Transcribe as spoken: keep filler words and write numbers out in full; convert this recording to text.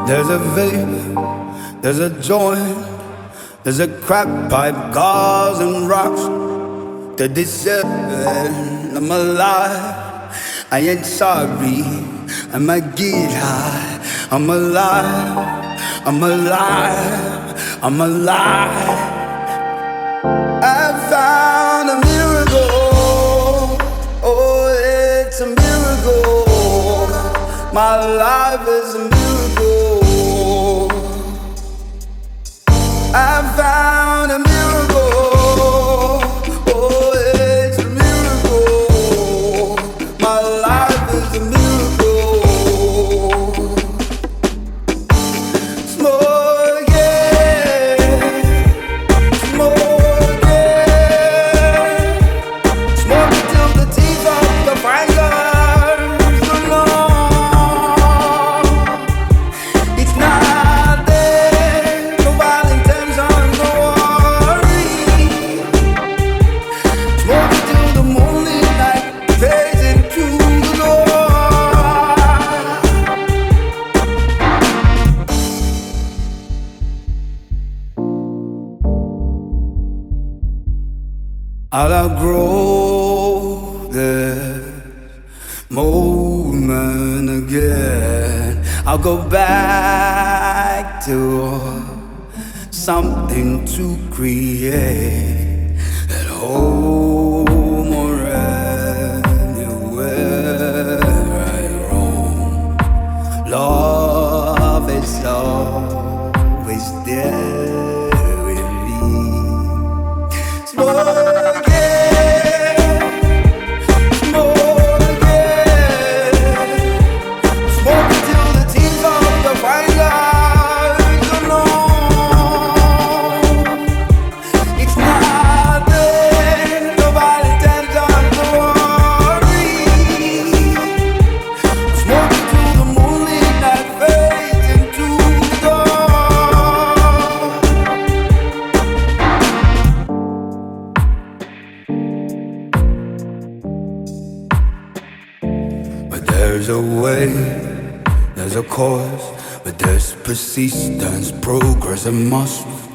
There's a vape, there's a joint, there's a crack pipe, gauze and rocks. thirty-seven, I'm alive, I ain't sorry, I might get high. I'm alive, I'm alive, I'm alive. I found a miracle, oh it's a miracle. My life is a miracle. I found a miracle, oh it's a miracle. My life is a miracle. Smoke it, smoke it, smoke it till the teeth of the fingers are long. It's not there, no violent tensions, no worry. Smoke it till the morning light fades into the door. I'll outgrow this moment again. I'll go back to something to create at home or anywhere I roam. Love is always there with me. Smoke it, smoke it, smoke it till the teeth of the fingers are numb. It's not there, no violent tensions, no worry. Smoke it till the moonlit night fades into the dark. But there's a way, there's a course, but there's persistence, progress, and must